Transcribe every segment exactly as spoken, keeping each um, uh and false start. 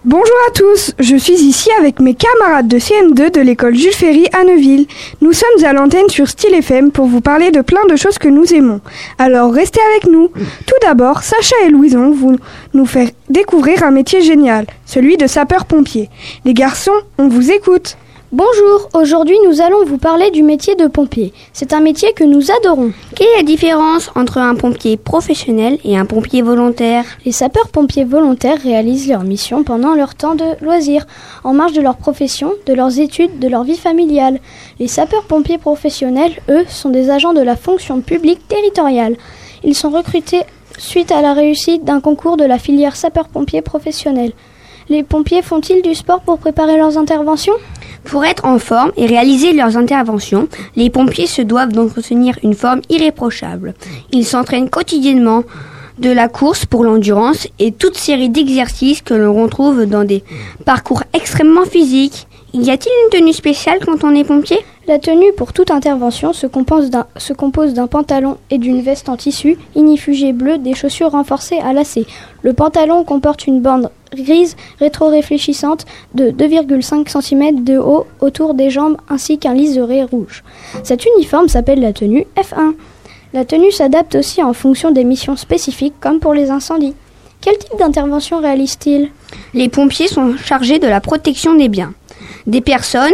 Bonjour à tous, je suis ici avec mes camarades de C M deux de l'école Jules Ferry à Neuville. Nous sommes à l'antenne sur Style F M pour vous parler de plein de choses que nous aimons. Alors restez avec nous. Tout d'abord, Sacha et Louison vont nous faire découvrir un métier génial, celui de sapeur-pompier. Les garçons, on vous écoute. Bonjour, aujourd'hui nous allons vous parler du métier de pompier. C'est un métier que nous adorons. Quelle est la différence entre un pompier professionnel et un pompier volontaire ? Les sapeurs-pompiers volontaires réalisent leur mission pendant leur temps de loisir, en marge de leur profession, de leurs études, de leur vie familiale. Les sapeurs-pompiers professionnels, eux, sont des agents de la fonction publique territoriale. Ils sont recrutés suite à la réussite d'un concours de la filière sapeurs-pompiers professionnels. Les pompiers font-ils du sport pour préparer leurs interventions ? Pour être en forme et réaliser leurs interventions, les pompiers se doivent d'entretenir une forme irréprochable. Ils s'entraînent quotidiennement de la course pour l'endurance et toute série d'exercices que l'on retrouve dans des parcours extrêmement physiques. Y a-t-il une tenue spéciale quand on est pompier ? La tenue pour toute intervention se compose d'un, se compose d'un pantalon et d'une veste en tissu ignifugé bleu, des chaussures renforcées à lacets. Le pantalon comporte une bande grise rétro-réfléchissante de deux virgule cinq centimètres de haut autour des jambes ainsi qu'un liseré rouge. Cet uniforme s'appelle la tenue F un. La tenue s'adapte aussi en fonction des missions spécifiques comme pour les incendies. Quel type d'intervention réalisent-ils ? Les pompiers sont chargés de la protection des biens, des personnes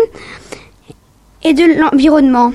et de l'environnement.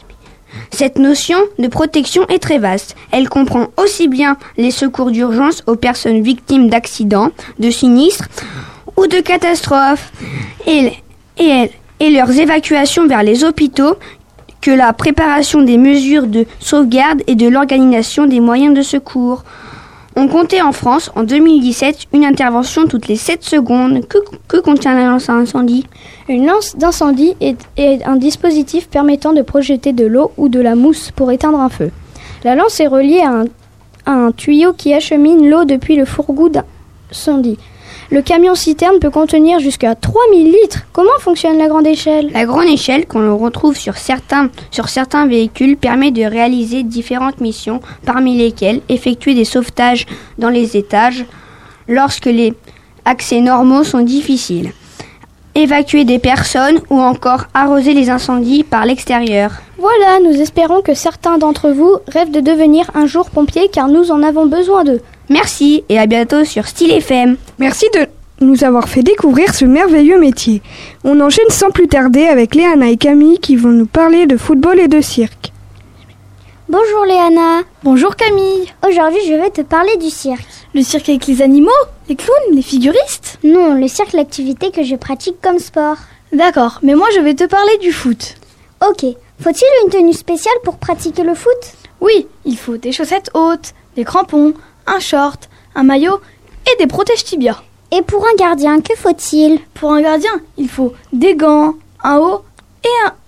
Cette notion de protection est très vaste. Elle comprend aussi bien les secours d'urgence aux personnes victimes d'accidents, de sinistres ou de catastrophes et, et, et leurs évacuations vers les hôpitaux que la préparation des mesures de sauvegarde et de l'organisation des moyens de secours. On comptait en France, en deux mille dix-sept, une intervention toutes les sept secondes. Que, que contient la lance à incendie ? Une lance d'incendie est, est un dispositif permettant de projeter de l'eau ou de la mousse pour éteindre un feu. La lance est reliée à un, à un tuyau qui achemine l'eau depuis le fourgon d'incendie. Le camion-citerne peut contenir jusqu'à trois mille litres. Comment fonctionne la grande échelle ? La grande échelle, qu'on le retrouve sur certains, sur certains véhicules, permet de réaliser différentes missions, parmi lesquelles effectuer des sauvetages dans les étages lorsque les accès normaux sont difficiles, évacuer des personnes ou encore arroser les incendies par l'extérieur. Voilà, nous espérons que certains d'entre vous rêvent de devenir un jour pompiers car nous en avons besoin d'eux. Merci et à bientôt sur Style F M. Merci de nous avoir fait découvrir ce merveilleux métier. On enchaîne sans plus tarder avec Léana et Camille qui vont nous parler de football et de cirque. Bonjour Léana. Bonjour Camille. Aujourd'hui je vais te parler du cirque. Le cirque avec les animaux, les clowns, les figuristes ? Non, le cirque, l'activité que je pratique comme sport. D'accord, mais moi je vais te parler du foot. Ok, faut-il une tenue spéciale pour pratiquer le foot ? Oui, il faut des chaussettes hautes, des crampons, un short, un maillot et des protèges tibias. Et pour un gardien, que faut-il ? Pour un gardien, il faut des gants, un haut et un,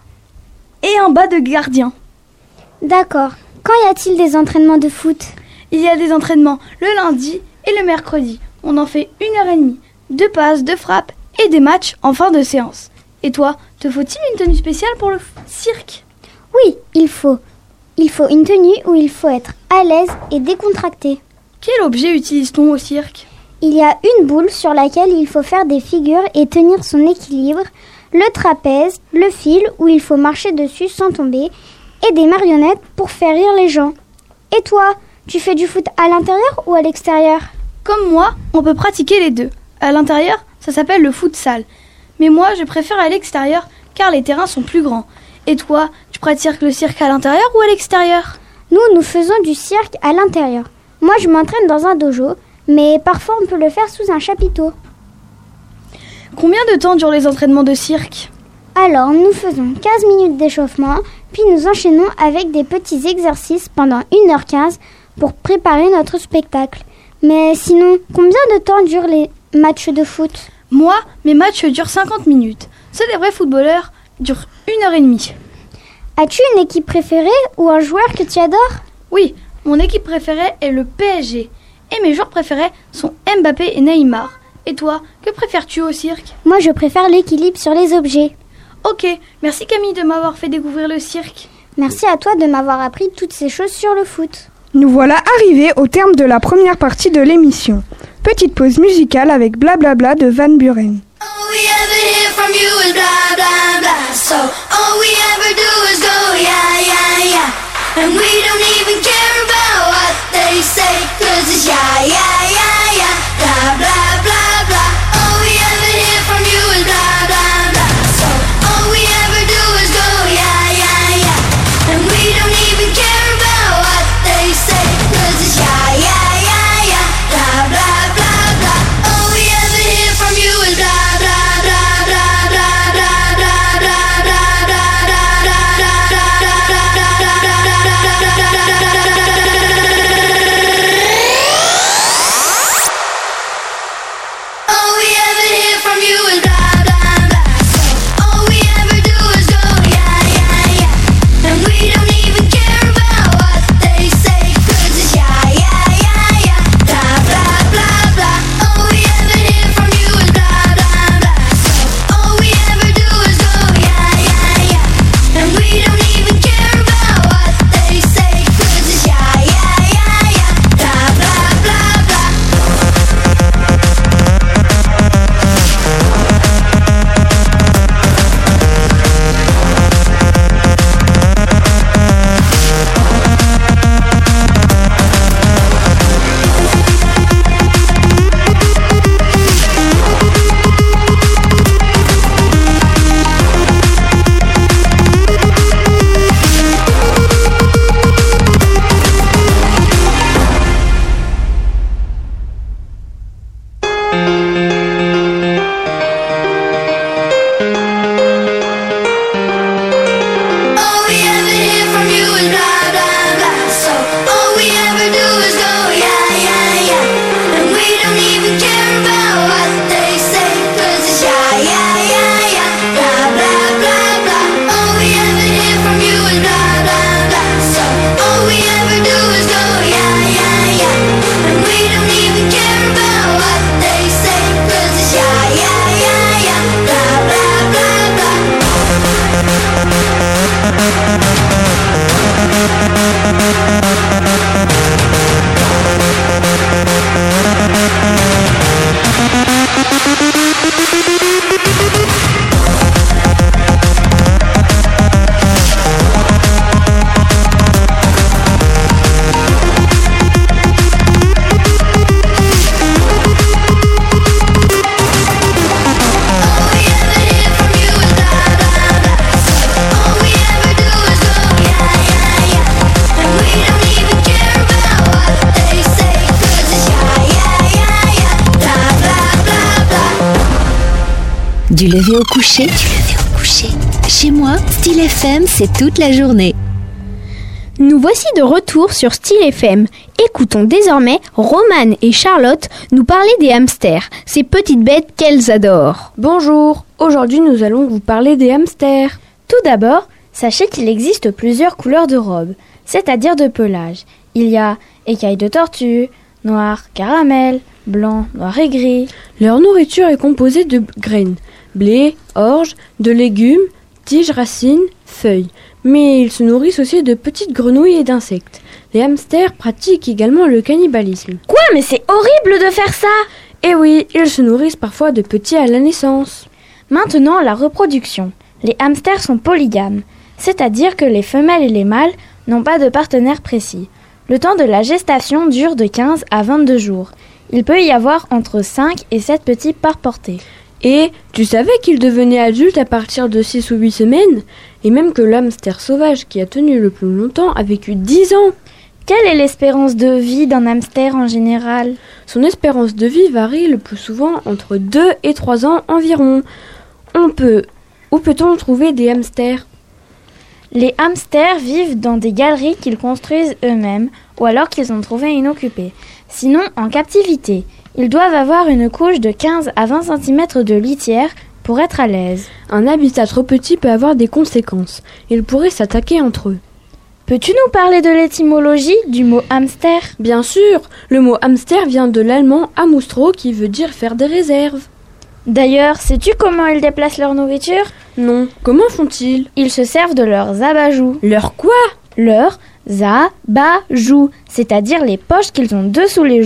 et un bas de gardien. D'accord. Quand y a-t-il des entraînements de foot ? Il y a des entraînements le lundi et le mercredi. On en fait une heure et demie, deux passes, deux frappes et des matchs en fin de séance. Et toi, te faut-il une tenue spéciale pour le cirque ? Oui, il faut. Il faut une tenue où il faut être à l'aise et décontracté. Quel objet utilise-t-on au cirque ? Il y a une boule sur laquelle il faut faire des figures et tenir son équilibre, le trapèze, le fil où il faut marcher dessus sans tomber et des marionnettes pour faire rire les gens. Et toi, tu fais du foot à l'intérieur ou à l'extérieur ? Comme moi, on peut pratiquer les deux. À l'intérieur, ça s'appelle le futsal. Mais moi, je préfère à l'extérieur car les terrains sont plus grands. Et toi, tu pratiques le cirque à l'intérieur ou à l'extérieur ? Nous, nous faisons du cirque à l'intérieur. Moi, je m'entraîne dans un dojo, mais parfois on peut le faire sous un chapiteau. Combien de temps durent les entraînements de cirque ? Alors, nous faisons quinze minutes d'échauffement, puis nous enchaînons avec des petits exercices pendant une heure quinze pour préparer notre spectacle. Mais sinon, combien de temps durent les matchs de foot ? Moi, mes matchs durent cinquante minutes. Ceux des vrais footballeurs durent une heure et demie. As-tu une équipe préférée ou un joueur que tu adores ? Oui, mon équipe préférée est le P S G. Et mes joueurs préférés sont Mbappé et Neymar. Et toi, que préfères-tu au cirque ? Moi, je préfère l'équilibre sur les objets. Ok, merci Camille de m'avoir fait découvrir le cirque. Merci à toi de m'avoir appris toutes ces choses sur le foot. Nous voilà arrivés au terme de la première partie de l'émission. Petite pause musicale avec Blablabla de Van Buren. All we ever hear from you is blah, blah, blah. So all we ever do is go, yeah, yeah, yeah. And we don't even care about what they say, cause it's yeah, yeah, yeah, yeah. Blah, blah, blah, blah. All we ever hear from you is blah, blah, blah. So all we ever do is go, yeah, yeah, yeah. And we don't even care about what they say, cause it's yeah, yeah, yeah, yeah. Blah, blah, blah, blah. All we ever hear from you is blah. Du lever au coucher, du lever au coucher. Chez moi, Style F M, c'est toute la journée. Nous voici de retour sur Style F M. Écoutons désormais Romane et Charlotte nous parler des hamsters, ces petites bêtes qu'elles adorent. Bonjour, aujourd'hui nous allons vous parler des hamsters. Tout d'abord, sachez qu'il existe plusieurs couleurs de robes, c'est-à-dire de pelage. Il y a écailles de tortue, noir, caramel, blanc, noir et gris. Leur nourriture est composée de graines, blé, orge, de légumes, tiges, racines, feuilles. Mais ils se nourrissent aussi de petites grenouilles et d'insectes. Les hamsters pratiquent également le cannibalisme. Quoi? Mais c'est horrible de faire ça! Eh oui, ils se nourrissent parfois de petits à la naissance. Maintenant, la reproduction. Les hamsters sont polygames, c'est-à-dire que les femelles et les mâles n'ont pas de partenaire précis. Le temps de la gestation dure de quinze à vingt-deux jours. Il peut y avoir entre cinq et sept petits par portée. Et tu savais qu'ils devenaient adultes à partir de six ou huit semaines? Et même que l'hamster sauvage qui a tenu le plus longtemps a vécu dix ans. Quelle est l'espérance de vie d'un hamster en général? Son espérance de vie varie le plus souvent entre deux et trois ans environ. On peut... Où peut-on trouver des hamsters? Les hamsters vivent dans des galeries qu'ils construisent eux-mêmes ou alors qu'ils ont trouvé inoccupées. Sinon, en captivité, ils doivent avoir une couche de quinze à vingt centimètres de litière pour être à l'aise. Un habitat trop petit peut avoir des conséquences. Ils pourraient s'attaquer entre eux. Peux-tu nous parler de l'étymologie du mot hamster? Bien sûr, le mot hamster vient de l'allemand hamustro qui veut dire faire des réserves. D'ailleurs, sais-tu comment ils déplacent leur nourriture? Non, comment font-ils? Ils se servent de leurs abat-joues. Leurs quoi? Leurs abat-joues, c'est-à-dire les poches qu'ils ont dessous les joues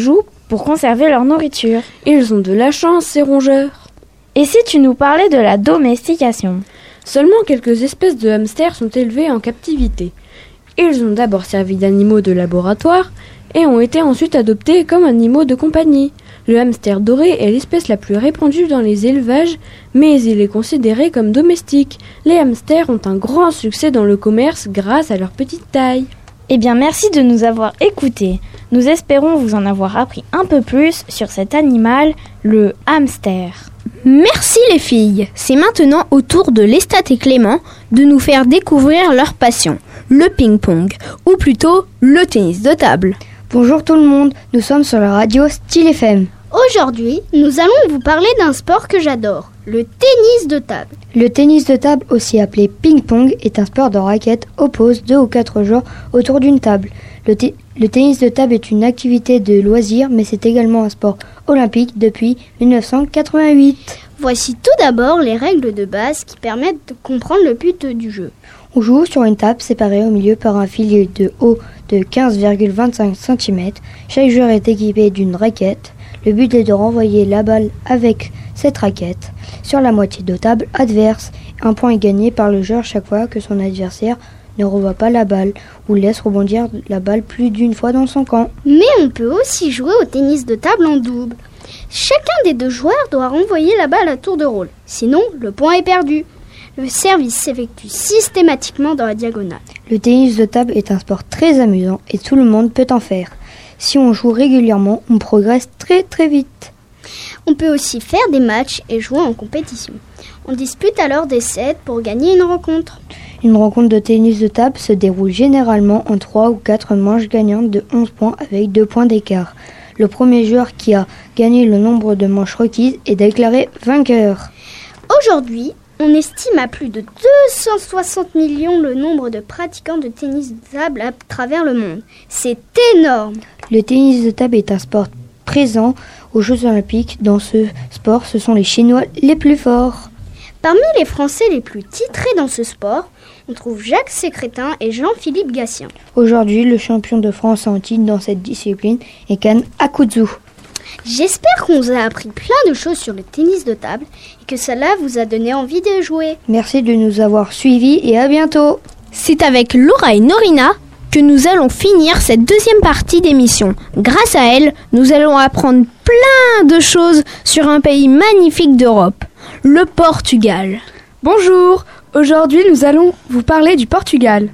pour conserver leur nourriture. Ils ont de la chance, ces rongeurs. Et si tu nous parlais de la domestication ? Seulement quelques espèces de hamsters sont élevées en captivité. Ils ont d'abord servi d'animaux de laboratoire et ont été ensuite adoptés comme animaux de compagnie. Le hamster doré est l'espèce la plus répandue dans les élevages, mais il est considéré comme domestique. Les hamsters ont un grand succès dans le commerce grâce à leur petite taille. Eh bien, merci de nous avoir écoutés. Nous espérons vous en avoir appris un peu plus sur cet animal, le hamster. Merci les filles. C'est maintenant au tour de Lestat et Clément de nous faire découvrir leur passion, le ping-pong, ou plutôt le tennis de table. Bonjour tout le monde, nous sommes sur la radio Style F M. Aujourd'hui, nous allons vous parler d'un sport que j'adore, le tennis de table. Le tennis de table, aussi appelé ping-pong, est un sport de raquettes oppose deux ou quatre joueurs autour d'une table. Le, t- le tennis de table est une activité de loisir, mais c'est également un sport olympique depuis dix-neuf cent quatre-vingt-huit. Voici tout d'abord les règles de base qui permettent de comprendre le but du jeu. On joue sur une table séparée au milieu par un filet de haut de quinze virgule vingt-cinq centimètres. Chaque joueur est équipé d'une raquette. Le but est de renvoyer la balle avec cette raquette sur la moitié de table adverse. Un point est gagné par le joueur chaque fois que son adversaire ne renvoie pas la balle ou laisse rebondir la balle plus d'une fois dans son camp. Mais on peut aussi jouer au tennis de table en double. Chacun des deux joueurs doit renvoyer la balle à tour de rôle. Sinon, le point est perdu. Le service s'effectue systématiquement dans la diagonale. Le tennis de table est un sport très amusant et tout le monde peut en faire. Si on joue régulièrement, on progresse très très vite. On peut aussi faire des matchs et jouer en compétition. On dispute alors des sets pour gagner une rencontre. Une rencontre de tennis de table se déroule généralement en trois ou quatre manches gagnantes de onze points avec deux points d'écart. Le premier joueur qui a gagné le nombre de manches requises est déclaré vainqueur. Aujourd'hui, on estime à plus de deux cent soixante millions le nombre de pratiquants de tennis de table à travers le monde. C'est énorme! Le tennis de table est un sport présent aux Jeux Olympiques. Dans ce sport, ce sont les Chinois les plus forts. Parmi les Français les plus titrés dans ce sport, on trouve Jacques Sécrétin et Jean-Philippe Gatien. Aujourd'hui, le champion de France en titre dans cette discipline est Kan Akutsu. J'espère qu'on vous a appris plein de choses sur le tennis de table et que cela vous a donné envie de jouer. Merci de nous avoir suivis et à bientôt. C'est avec Laura et Norina que nous allons finir cette deuxième partie d'émission. Grâce à elles, nous allons apprendre plein de choses sur un pays magnifique d'Europe, le Portugal. Bonjour, aujourd'hui nous allons vous parler du Portugal.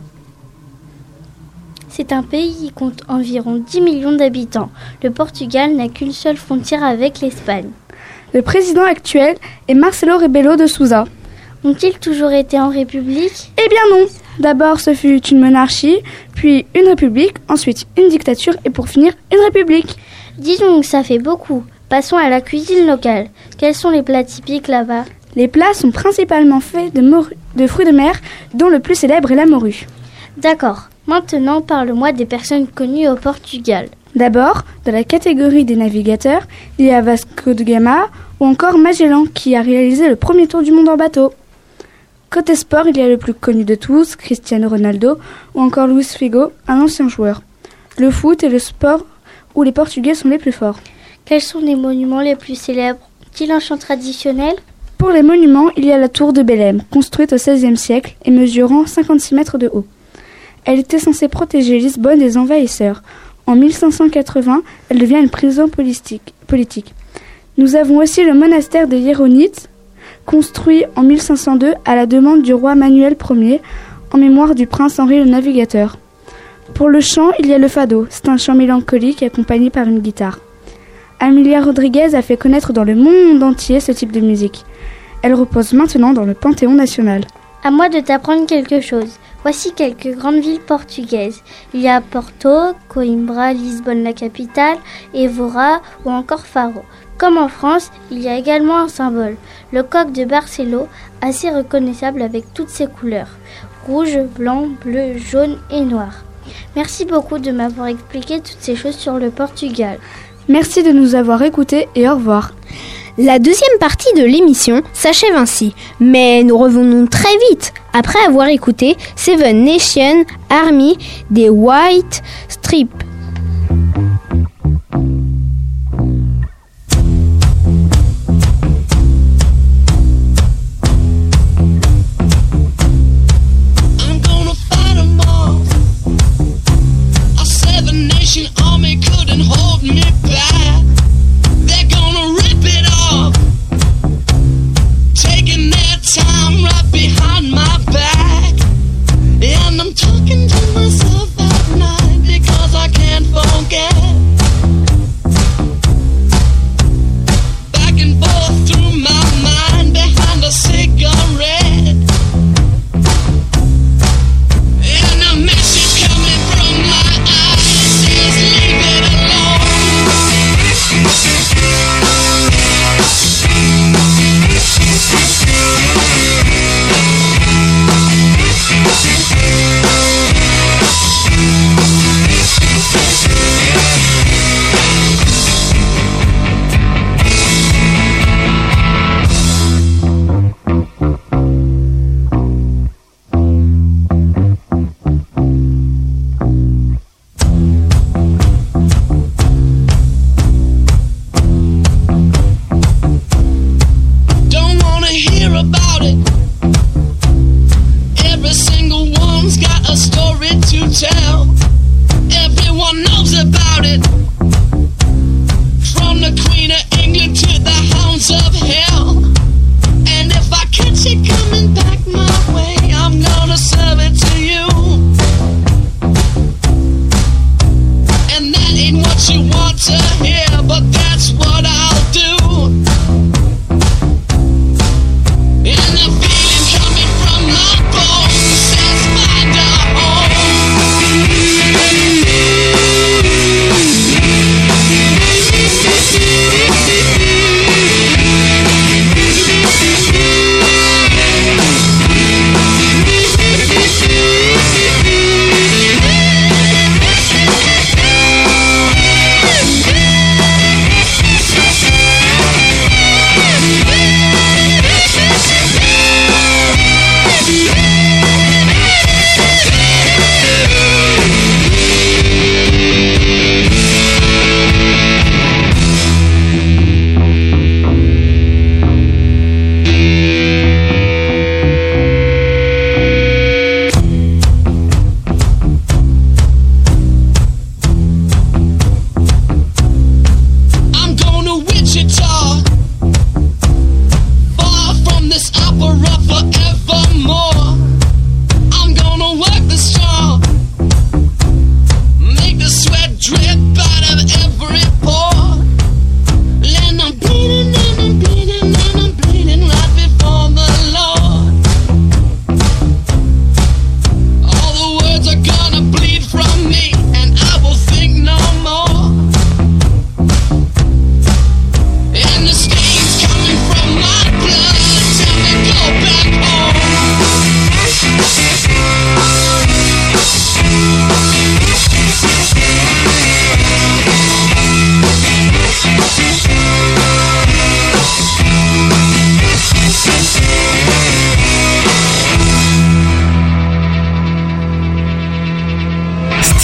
C'est un pays qui compte environ dix millions d'habitants. Le Portugal n'a qu'une seule frontière avec l'Espagne. Le président actuel est Marcelo Rebelo de Sousa. Ont-ils toujours été en république ? Eh bien non. D'abord ce fut une monarchie, puis une république, ensuite une dictature et pour finir une république. Dis donc, ça fait beaucoup. Passons à la cuisine locale. Quels sont les plats typiques là-bas ? Les plats sont principalement faits de, morue, de fruits de mer, dont le plus célèbre est la morue. D'accord. Maintenant, parle-moi des personnes connues au Portugal. D'abord, dans la catégorie des navigateurs, il y a Vasco de Gama ou encore Magellan qui a réalisé le premier tour du monde en bateau. Côté sport, il y a le plus connu de tous, Cristiano Ronaldo ou encore Luis Figo, un ancien joueur. Le foot est le sport où les Portugais sont les plus forts. Quels sont les monuments les plus célèbres ? Est-il un chant traditionnel ? Pour les monuments, il y a la tour de Belém, construite au seizième siècle et mesurant cinquante-six mètres de haut. Elle était censée protéger Lisbonne des envahisseurs. En mille cinq cent quatre-vingts, elle devient une prison politique. politique. Nous avons aussi le monastère des Hiéronites, construit en mille cinq cent deux à la demande du roi Manuel Ier, en mémoire du prince Henri le Navigateur. Pour le chant, il y a le fado. C'est un chant mélancolique accompagné par une guitare. Amelia Rodriguez a fait connaître dans le monde entier ce type de musique. Elle repose maintenant dans le Panthéon national. À moi de t'apprendre quelque chose. Voici quelques grandes villes portugaises. Il y a Porto, Coimbra, Lisbonne la capitale, Évora ou encore Faro. Comme en France, il y a également un symbole, le coq de Barcelo, assez reconnaissable avec toutes ses couleurs, rouge, blanc, bleu, jaune et noir. Merci beaucoup de m'avoir expliqué toutes ces choses sur le Portugal. Merci de nous avoir écoutés et au revoir. La deuxième partie de l'émission s'achève ainsi, mais nous revenons très vite après avoir écouté Seven Nation Army des White Stripes.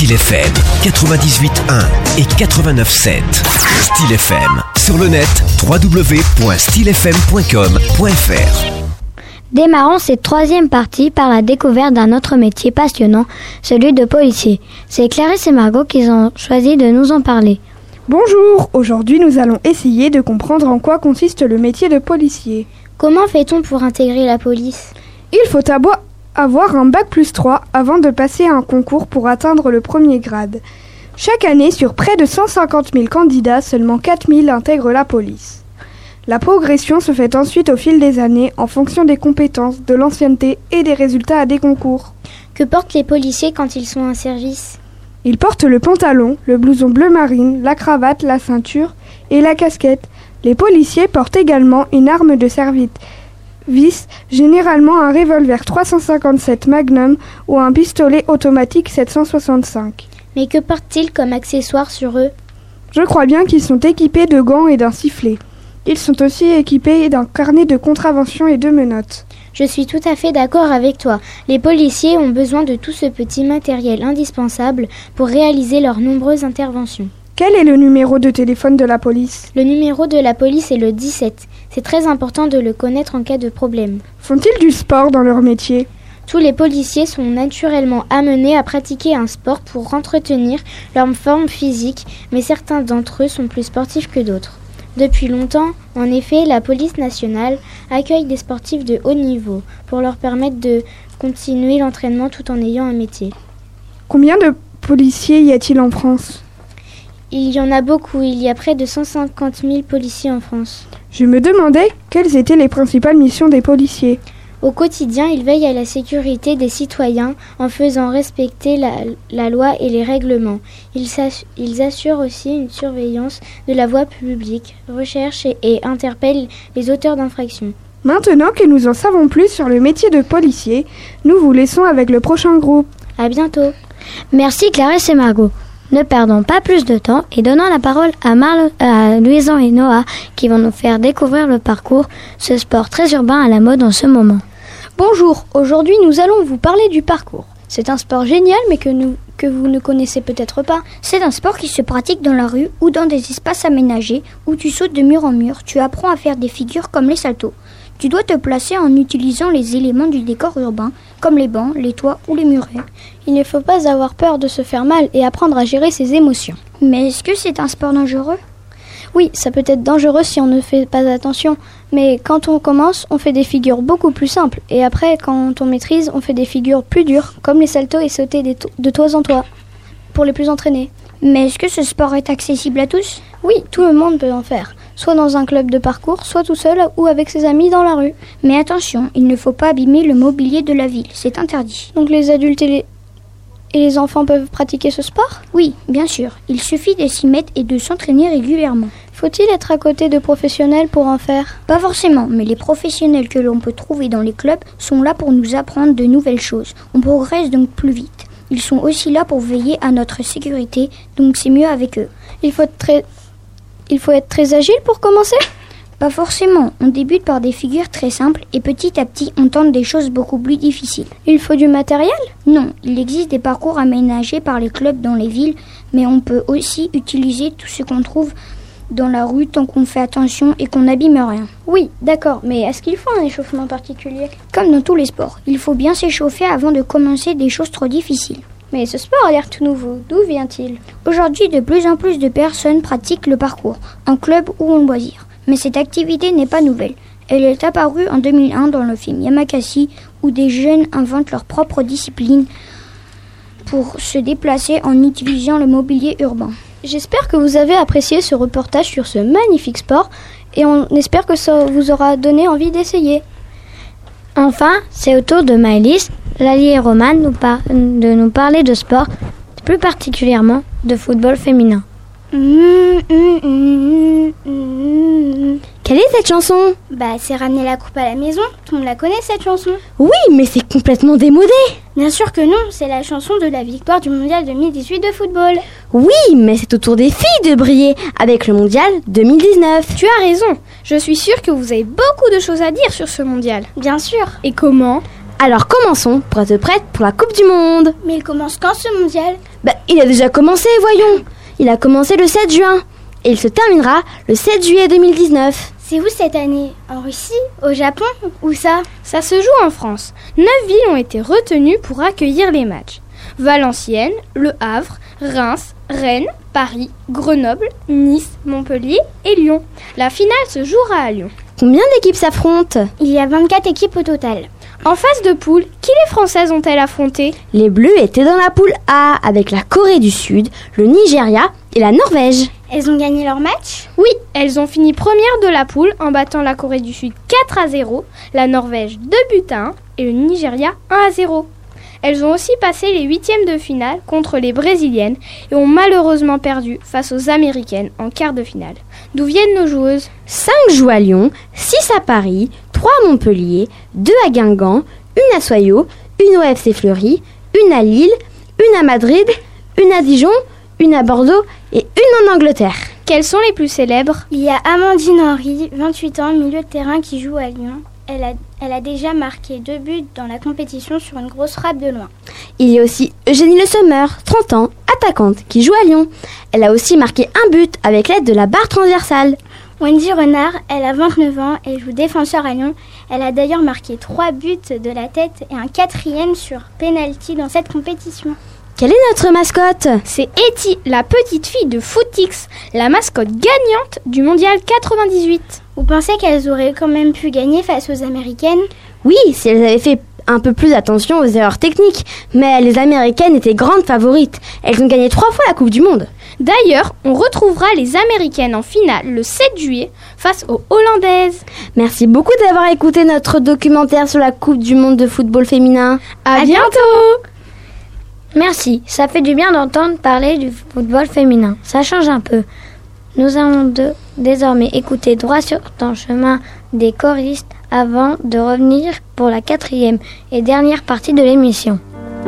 Style F M quatre-vingt-dix-huit virgule un et quatre-vingt-neuf virgule sept. Style F M. Sur le net, w w w point style f m point com point f r. Démarrons cette troisième partie par la découverte d'un autre métier passionnant, celui de policier. C'est Clarisse et Margot qui ont choisi de nous en parler. Bonjour, aujourd'hui nous allons essayer de comprendre en quoi consiste le métier de policier. Comment fait-on pour intégrer la police ? Il faut abo- avoir un bac plus trois avant de passer un concours pour atteindre le premier grade. Chaque année, sur près de cent cinquante mille candidats, seulement quatre mille intègrent la police. La progression se fait ensuite au fil des années en fonction des compétences, de l'ancienneté et des résultats à des concours. Que portent les policiers quand ils sont en service ? Ils portent le pantalon, le blouson bleu marine, la cravate, la ceinture et la casquette. Les policiers portent également une arme de service, généralement un revolver trois cent cinquante-sept Magnum ou un pistolet automatique sept cent soixante-cinq. Mais que portent-ils comme accessoires sur eux ? Je crois bien qu'ils sont équipés de gants et d'un sifflet. Ils sont aussi équipés d'un carnet de contraventions et de menottes. Je suis tout à fait d'accord avec toi. Les policiers ont besoin de tout ce petit matériel indispensable pour réaliser leurs nombreuses interventions. Quel est le numéro de téléphone de la police ? Le numéro de la police est le dix-sept. C'est très important de le connaître en cas de problème. Font-ils du sport dans leur métier ? Tous les policiers sont naturellement amenés à pratiquer un sport pour entretenir leur forme physique, mais certains d'entre eux sont plus sportifs que d'autres. Depuis longtemps, en effet, la police nationale accueille des sportifs de haut niveau pour leur permettre de continuer l'entraînement tout en ayant un métier. Combien de policiers y a-t-il en France ? Il y en a beaucoup, il y a près de cent cinquante mille policiers en France. Je me demandais quelles étaient les principales missions des policiers. Au quotidien, ils veillent à la sécurité des citoyens en faisant respecter la, la loi et les règlements. Ils, ils assurent aussi une surveillance de la voie publique, recherchent et, et interpellent les auteurs d'infractions. Maintenant que nous en savons plus sur le métier de policier, nous vous laissons avec le prochain groupe. À bientôt. Merci Clarisse et Margot. Ne perdons pas plus de temps et donnons la parole à, Marlo, à Louison et Noah qui vont nous faire découvrir le parcours, ce sport très urbain à la mode en ce moment. Bonjour, aujourd'hui nous allons vous parler du parcours. C'est un sport génial mais que, nous, que vous ne connaissez peut-être pas. C'est un sport qui se pratique dans la rue ou dans des espaces aménagés où tu sautes de mur en mur. Tu apprends à faire des figures comme les saltos. Tu dois te placer en utilisant les éléments du décor urbain, comme les bancs, les toits ou les murets. Il ne faut pas avoir peur de se faire mal et apprendre à gérer ses émotions. Mais est-ce que c'est un sport dangereux ? Oui, ça peut être dangereux si on ne fait pas attention. Mais quand on commence, on fait des figures beaucoup plus simples. Et après, quand on maîtrise, on fait des figures plus dures, comme les saltos et sauter des to- de toit en toit, pour les plus entraînés. Mais est-ce que ce sport est accessible à tous ? Oui, tout le monde peut en faire. Soit dans un club de parcours, soit tout seul ou avec ses amis dans la rue. Mais attention, il ne faut pas abîmer le mobilier de la ville, c'est interdit. Donc les adultes et les, et les enfants peuvent pratiquer ce sport ? Oui, bien sûr. Il suffit de s'y mettre et de s'entraîner régulièrement. Faut-il être à côté de professionnels pour en faire ? Pas forcément, mais les professionnels que l'on peut trouver dans les clubs sont là pour nous apprendre de nouvelles choses. On progresse donc plus vite. Ils sont aussi là pour veiller à notre sécurité, donc c'est mieux avec eux. Il faut être très... Il faut être très agile pour commencer ? Pas forcément. On débute par des figures très simples et petit à petit, on tente des choses beaucoup plus difficiles. Il faut du matériel ? Non, il existe des parcours aménagés par les clubs dans les villes, mais on peut aussi utiliser tout ce qu'on trouve dans la rue tant qu'on fait attention et qu'on n'abîme rien. Oui, d'accord, mais est-ce qu'il faut un échauffement particulier ? Comme dans tous les sports, il faut bien s'échauffer avant de commencer des choses trop difficiles. Mais ce sport a l'air tout nouveau. D'où vient-il ? Aujourd'hui, de plus en plus de personnes pratiquent le parcours, en club ou en loisir. Mais cette activité n'est pas nouvelle. Elle est apparue en deux mille un dans le film Yamakasi, où des jeunes inventent leur propre discipline pour se déplacer en utilisant le mobilier urbain. J'espère que vous avez apprécié ce reportage sur ce magnifique sport et on espère que ça vous aura donné envie d'essayer. Enfin, c'est au tour de Maëlys, l'alliée romane, nous par- de nous parler de sport, plus particulièrement de football féminin. Mmh, mmh, mmh, mmh. Quelle est cette chanson? Bah, c'est ramener la coupe à la maison. Tout le monde la connaît, cette chanson. Oui, mais c'est complètement démodé. Bien sûr que non, c'est la chanson de la victoire du mondial deux mille dix-huit de football. Oui, mais c'est au tour des filles de briller avec le mondial deux mille dix-neuf. Tu as raison. Je suis sûre que vous avez beaucoup de choses à dire sur ce mondial. Bien sûr. Et comment? Alors commençons pour être prête pour la Coupe du Monde. Mais il commence quand ce mondial? Bah, il a déjà commencé, voyons. Il a commencé le sept juin et il se terminera le sept juillet deux mille dix-neuf. C'est où cette année? En Russie? Au Japon? Où ça? Ça se joue en France. Neuf villes ont été retenues pour accueillir les matchs. Valenciennes, Le Havre, Reims, Rennes, Paris, Grenoble, Nice, Montpellier et Lyon. La finale se jouera à Lyon. Combien d'équipes s'affrontent? Il y a vingt-quatre équipes au total. En phase de poule, qui les Françaises ont-elles affronté? Les Bleus étaient dans la poule A avec la Corée du Sud, le Nigeria et la Norvège. Elles ont gagné leur match? Oui, elles ont fini première de la poule en battant la Corée du Sud quatre à zéro, la Norvège deux buts à un et le Nigeria un à zéro. Elles ont aussi passé les huitièmes de finale contre les Brésiliennes et ont malheureusement perdu face aux Américaines en quart de finale. D'où viennent nos joueuses? cinq jouent à Lyon, six à Paris, trois à Montpellier, deux à Guingamp, une à Soyaux, une au F C Fleury, une à Lille, une à Madrid, une à Dijon, une à Bordeaux et une en Angleterre. Quelles sont les plus célèbres? Il y a Amandine Henry, vingt-huit ans, milieu de terrain qui joue à Lyon. Elle a, elle a déjà marqué deux buts dans la compétition sur une grosse frappe de loin. Il y a aussi Eugénie Le Sommer, trente ans, attaquante, qui joue à Lyon. Elle a aussi marqué un but avec l'aide de la barre transversale. Wendy Renard, elle a vingt-neuf ans, elle joue défenseur à Lyon. Elle a d'ailleurs marqué trois buts de la tête et un quatrième sur penalty dans cette compétition. Quelle est notre mascotte? C'est Etty, la petite fille de Footix, la mascotte gagnante du mondial quatre-vingt-dix-huit. Vous pensez qu'elles auraient quand même pu gagner face aux Américaines? Oui, si elles avaient fait un peu plus attention aux erreurs techniques. Mais les Américaines étaient grandes favorites. Elles ont gagné trois fois la Coupe du Monde. D'ailleurs, on retrouvera les Américaines en finale le sept juillet face aux Hollandaises. Merci beaucoup d'avoir écouté notre documentaire sur la Coupe du Monde de football féminin. À, à bientôt. Merci, ça fait du bien d'entendre parler du football féminin. Ça change un peu. Nous allons de, désormais écouter Droit sur ton chemin des choristes avant de revenir pour la quatrième et dernière partie de l'émission.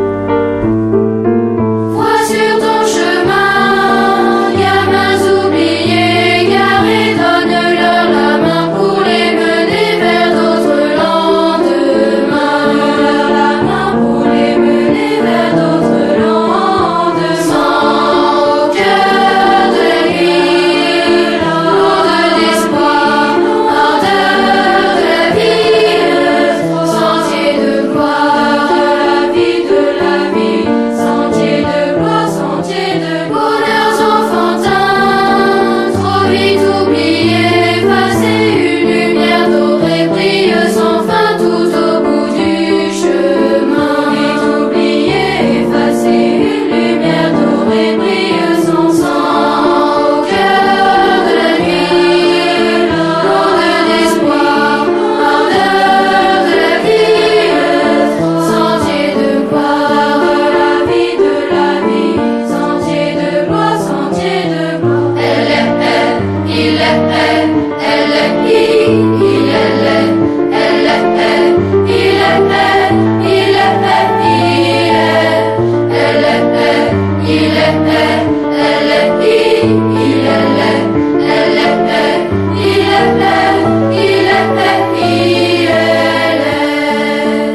Vois sur ton chemin, gamins oubliés, garés, donne-leur la main pour les mener vers d'autres lendemains. La main pour les mener vers d'autres lendemains. Sans au cœur de la ville, lourde d'espoir, ardeur de la ville, sentier de gloire de la vie, de la vie, sentier de gloire, sentier de bonheurs enfantins, trop vite oubliés, passer une lumière dorée brille sans fin tout au bout du chemin. Vite oubliés, effacer une lumière dorée brille sans fin au cœur de la nuit, lourde d'espoir, ardeur de la vie, sentier de gloire de la vie, de la vie, sentier de gloire, sentier de gloire. Elle est elle, il est elle, elle est il, il est elle, elle est elle, il est elle, il est elle, il est, elle est elle, il est elle, elle est il, il est elle, elle est elle, il est elle, il est elle, il est elle.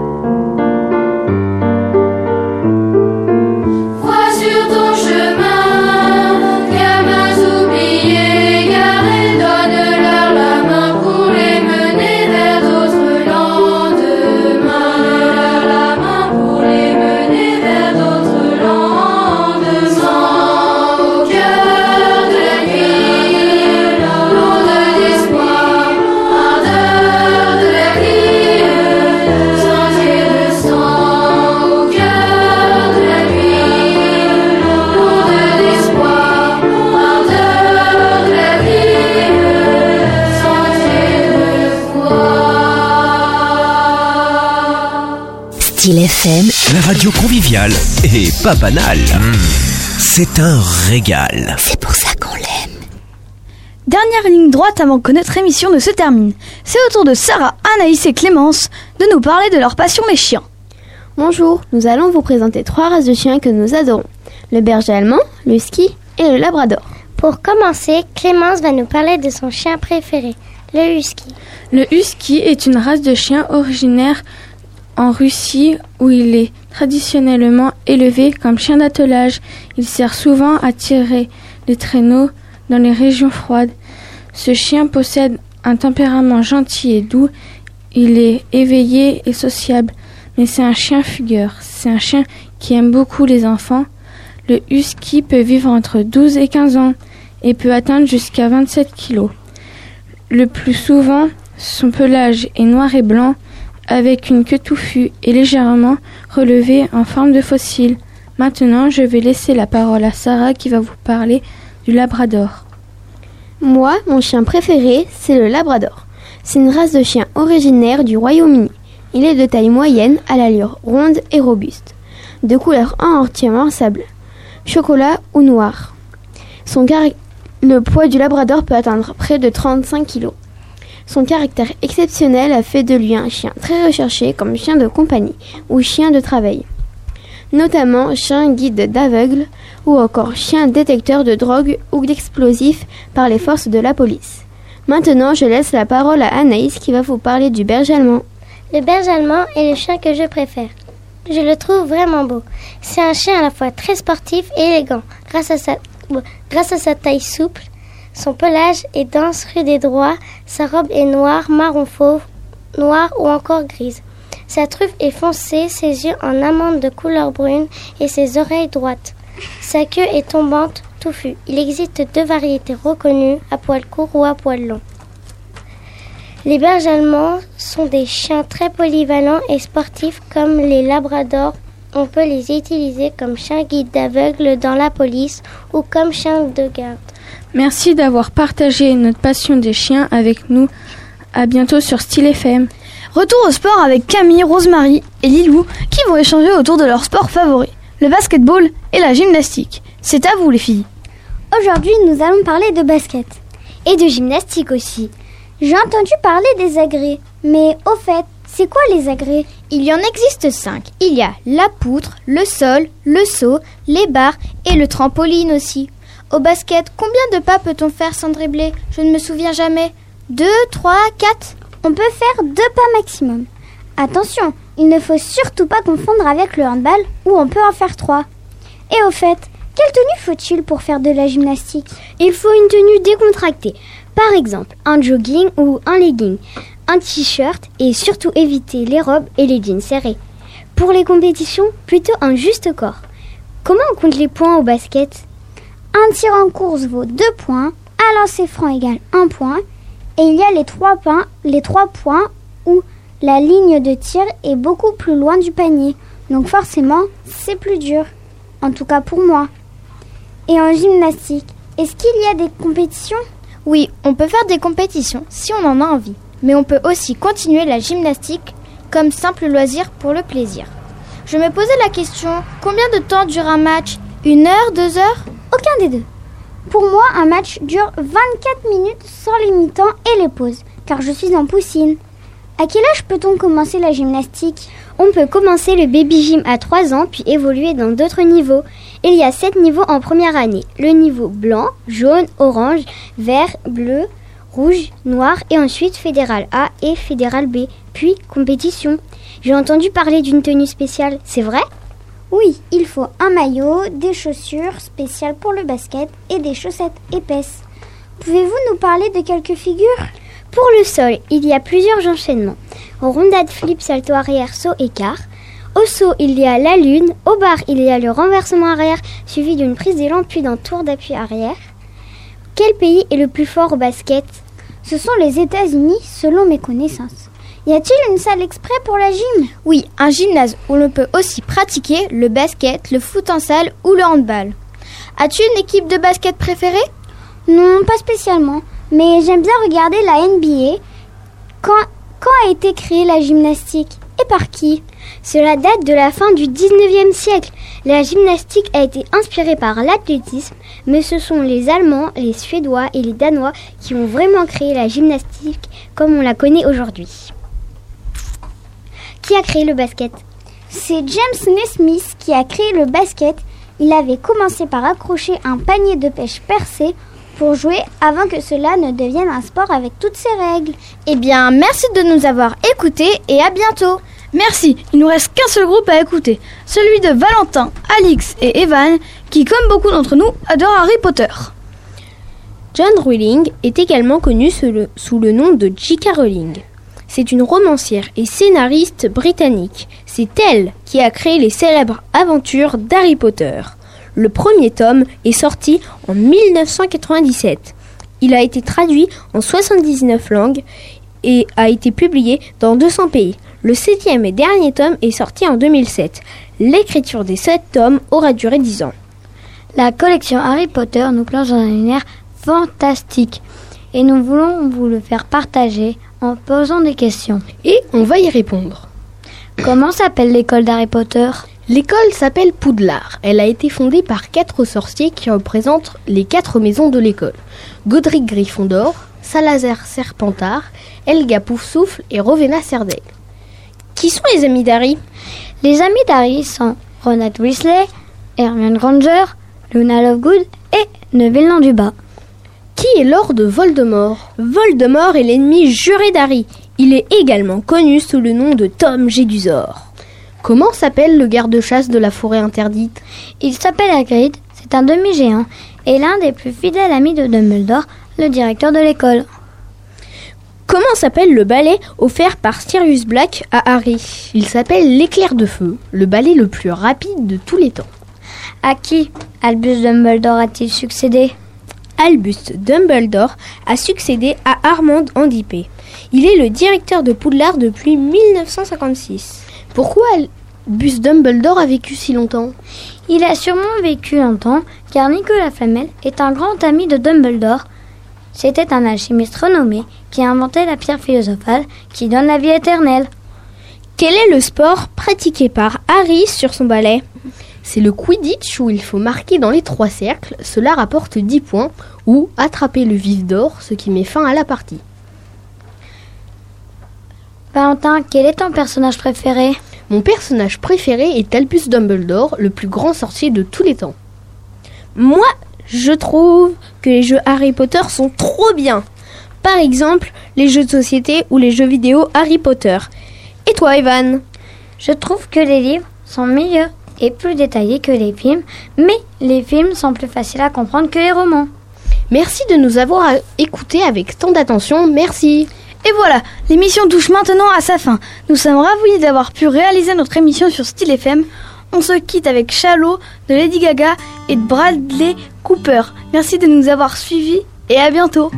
Vois sur ton chemin, gamins oubliés, garés, donne-leur la main pour les mener vers d'autres lendemains. La main pour les mener vers d'autres lendemains. Sans au cœur de la nuit, lourde d'espoir, ardeur de la vie, sentier de sang au cœur de la nuit, lourde d'espoir, ardeur de la vie, sentier de foi. Style F M. La radio conviviale et pas banale. Mmh. C'est un régal. C'est pour ça qu'on l'aime. Dernière ligne droite avant que notre émission ne se termine. C'est au tour de Sarah, Anaïs et Clémence de nous parler de leur passion les chiens. Bonjour, nous allons vous présenter trois races de chiens que nous adorons. Le berger allemand, le husky et le labrador. Pour commencer, Clémence va nous parler de son chien préféré, le husky. Le husky est une race de chien originaire en Russie où il est traditionnellement élevé comme chien d'attelage. Il sert souvent à tirer les traîneaux dans les régions froides. Ce chien possède un tempérament gentil et doux. Il est éveillé et sociable, mais c'est un chien fugueur. C'est un chien qui aime beaucoup les enfants. Le husky peut vivre entre douze et quinze ans et peut atteindre jusqu'à vingt-sept kilos. Le plus souvent, son pelage est noir et blanc, avec une queue touffue et légèrement relevée en forme de fossile. Maintenant, je vais laisser la parole à Sarah qui va vous parler du labrador. Moi, mon chien préféré, c'est le labrador. C'est une race de chien originaire du Royaume-Uni. Il est de taille moyenne, à l'allure ronde et robuste, de couleur entièrement sable, chocolat ou noir. Son car- Le poids du labrador peut atteindre près de trente-cinq kilos. Son caractère exceptionnel a fait de lui un chien très recherché comme chien de compagnie ou chien de travail, notamment chien guide d'aveugle ou encore chien détecteur de drogue ou d'explosifs par les forces de la police. Maintenant, je laisse la parole à Anaïs qui va vous parler du berger allemand. Le berger allemand est le chien que je préfère. Je le trouve vraiment beau. C'est un chien à la fois très sportif et élégant. Grâce à sa, grâce à sa taille souple, son pelage est dense, rude et droit. Sa robe est noire, marron fauve, noire ou encore grise. Sa truffe est foncée, ses yeux en amande de couleur brune et ses oreilles droites. Sa queue est tombante, touffue. Il existe deux variétés reconnues, à poil court ou à poil long. Les bergers allemands sont des chiens très polyvalents et sportifs comme les labradors. On peut les utiliser comme chien guide d'aveugle dans la police ou comme chien de garde. Merci d'avoir partagé notre passion des chiens avec nous. À bientôt sur Style F M. Retour au sport avec Camille, Rosemary et Lilou qui vont échanger autour de leur sport favori, le basketball et la gymnastique. C'est à vous les filles. Aujourd'hui, nous allons parler de basket. Et de gymnastique aussi. J'ai entendu parler des agrès, mais au fait, c'est quoi les agrès? Il y en existe cinq. Il y a la poutre, le sol, le saut, les barres et le trampoline aussi. Au basket, combien de pas peut-on faire sans dribbler? Je ne me souviens jamais. Deux, trois, quatre? On peut faire deux pas maximum. Attention, il ne faut surtout pas confondre avec le handball où on peut en faire trois. Et au fait, quelle tenue faut-il pour faire de la gymnastique? Il faut une tenue décontractée. Par exemple, un jogging ou un legging, un t-shirt et surtout éviter les robes et les jeans serrés. Pour les compétitions, plutôt un juste corps. Comment on compte les points au basket? Un tir en course vaut deux points, un lancer franc égale un point, et il y a les trois points, les trois points où la ligne de tir est beaucoup plus loin du panier. Donc forcément, c'est plus dur. En tout cas pour moi. Et en gymnastique, est-ce qu'il y a des compétitions? Oui, on peut faire des compétitions si on en a envie. Mais on peut aussi continuer la gymnastique comme simple loisir pour le plaisir. Je me posais la question, combien de temps dure un match? Une heure, deux heures? Aucun des deux. Pour moi, un match dure vingt-quatre minutes sans les mi-temps et les pauses, car je suis en poussine. À quel âge peut-on commencer la gymnastique? On peut commencer le baby gym à trois ans, puis évoluer dans d'autres niveaux. Il y a sept niveaux en première année. Le niveau blanc, jaune, orange, vert, bleu, rouge, noir, et ensuite fédéral A et fédéral B, puis compétition. J'ai entendu parler d'une tenue spéciale, c'est vrai? Oui, il faut un maillot, des chaussures spéciales pour le basket et des chaussettes épaisses. Pouvez-vous nous parler de quelques figures? Pour le sol, il y a plusieurs enchaînements. Rondade, flip, salto arrière, saut, écart. Au saut, il y a la lune. Au bar, il y a le renversement arrière suivi d'une prise d'élan puis d'un tour d'appui arrière. Quel pays est le plus fort au basket? Ce sont les États-Unis, selon mes connaissances. Y a-t-il une salle exprès pour la gym? Oui, un gymnase où l'on peut aussi pratiquer le basket, le foot en salle ou le handball. As-tu une équipe de basket préférée? Non, pas spécialement, mais j'aime bien regarder la N B A. Quand, quand a été créée la gymnastique et par qui? Cela date de la fin du dix-neuvième siècle. La gymnastique a été inspirée par l'athlétisme, mais ce sont les Allemands, les Suédois et les Danois qui ont vraiment créé la gymnastique comme on la connaît aujourd'hui. Qui a créé le basket? C'est James Naismith qui a créé le basket. Il avait commencé par accrocher un panier de pêche percé pour jouer avant que cela ne devienne un sport avec toutes ses règles. Eh bien, merci de nous avoir écoutés et à bientôt. Merci, il nous reste qu'un seul groupe à écouter, celui de Valentin, Alix et Evan, qui comme beaucoup d'entre nous adorent Harry Potter. John Rowling est également connue sous le, sous le nom de J K Rowling. C'est une romancière et scénariste britannique. C'est elle qui a créé les célèbres aventures d'Harry Potter. Le premier tome est sorti en mille neuf cent quatre-vingt-dix-sept. Il a été traduit en soixante-dix-neuf langues et a été publié dans deux cents pays. Le septième et dernier tome est sorti en deux mille sept. L'écriture des sept tomes aura duré dix ans. La collection Harry Potter nous plonge dans un univers fantastique et nous voulons vous le faire partager en posant des questions. Et on va y répondre. Comment s'appelle l'école d'Harry Potter ? L'école s'appelle Poudlard. Elle a été fondée par quatre sorciers qui représentent les quatre maisons de l'école. Godric Gryffondor, Salazar Serpentard, Helga Poufsouffle et Rowena Serdaigle. Qui sont les amis d'Harry ? Les amis d'Harry sont Ronald Weasley, Hermione Granger, Luna Lovegood et Neville Londubat. Qui est Lord Voldemort ? Voldemort est l'ennemi juré d'Harry. Il est également connu sous le nom de Tom Jedusor. Comment s'appelle le garde-chasse de la forêt interdite ? Il s'appelle Hagrid, c'est un demi-géant et l'un des plus fidèles amis de Dumbledore, le directeur de l'école. Comment s'appelle le balai offert par Sirius Black à Harry ? Il s'appelle l'éclair de feu, le balai le plus rapide de tous les temps. À qui Albus Dumbledore a-t-il succédé ? Albus Dumbledore a succédé à Armand Handipé. Il est le directeur de Poudlard depuis mille neuf cent cinquante-six. Pourquoi Albus Dumbledore a vécu si longtemps ? Il a sûrement vécu longtemps car Nicolas Flamel est un grand ami de Dumbledore. C'était un alchimiste renommé qui a inventé la pierre philosophale qui donne la vie éternelle. Quel est le sport pratiqué par Harry sur son balai ? C'est le Quidditch où il faut marquer dans les trois cercles, cela rapporte dix points, ou attraper le vif d'or, ce qui met fin à la partie. Valentin, quel est ton personnage préféré ? Mon personnage préféré est Albus Dumbledore, le plus grand sorcier de tous les temps. Moi, je trouve que les jeux Harry Potter sont trop bien. Par exemple, les jeux de société ou les jeux vidéo Harry Potter. Et toi, Evan ? Je trouve que les livres sont meilleurs et plus détaillés que les films, mais les films sont plus faciles à comprendre que les romans. Merci de nous avoir écoutés avec tant d'attention, merci. Et voilà, l'émission touche maintenant à sa fin. Nous sommes ravis d'avoir pu réaliser notre émission sur Style F M. On se quitte avec Shallow de Lady Gaga et de Bradley Cooper. Merci de nous avoir suivis et à bientôt.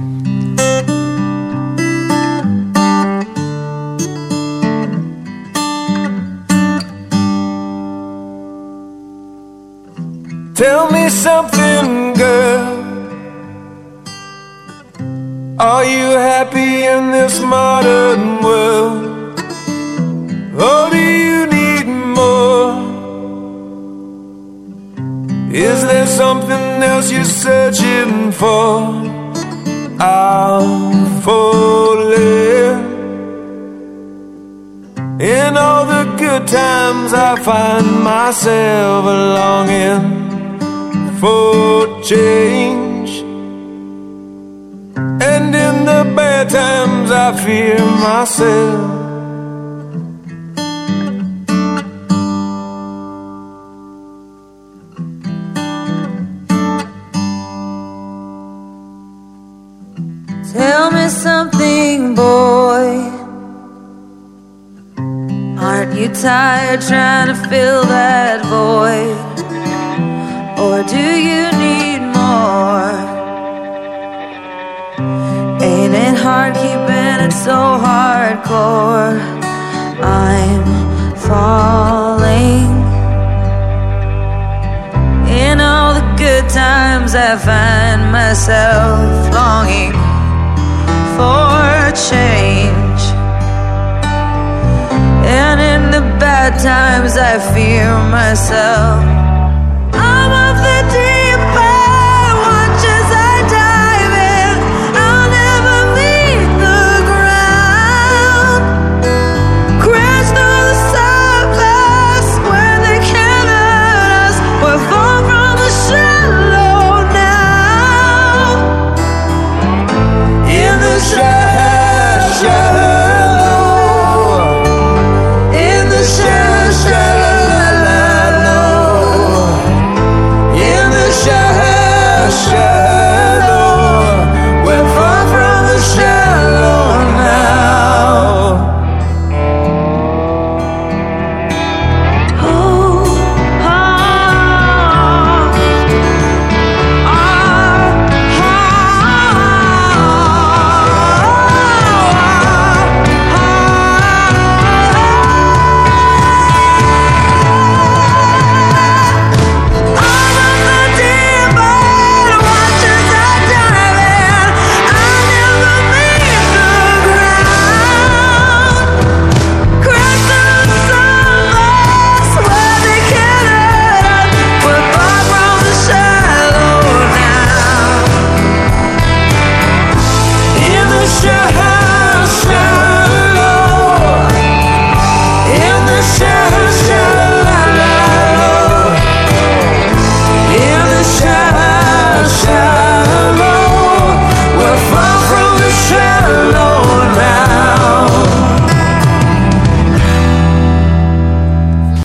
Tell me something, girl. Are you happy in this modern world? Or do you need more? Is there something else you're searching for? I'm falling. In all the good times I find myself longing for change, and in the bad times I fear myself. Tell me something, boy. Aren't you tired trying to fill that void? Or do you need more? Ain't it hard keeping it so hardcore? I'm falling. In all the good times I find myself longing for change, and in the bad times I fear myself.